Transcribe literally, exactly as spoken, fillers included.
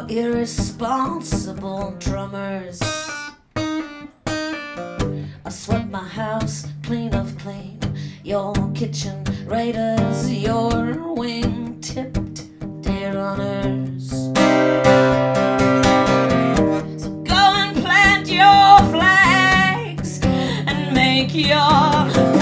irresponsible drummers. I swept my house clean of clean, your kitchen raiders, your wing-tipped day runners. So go and plant your flags and make your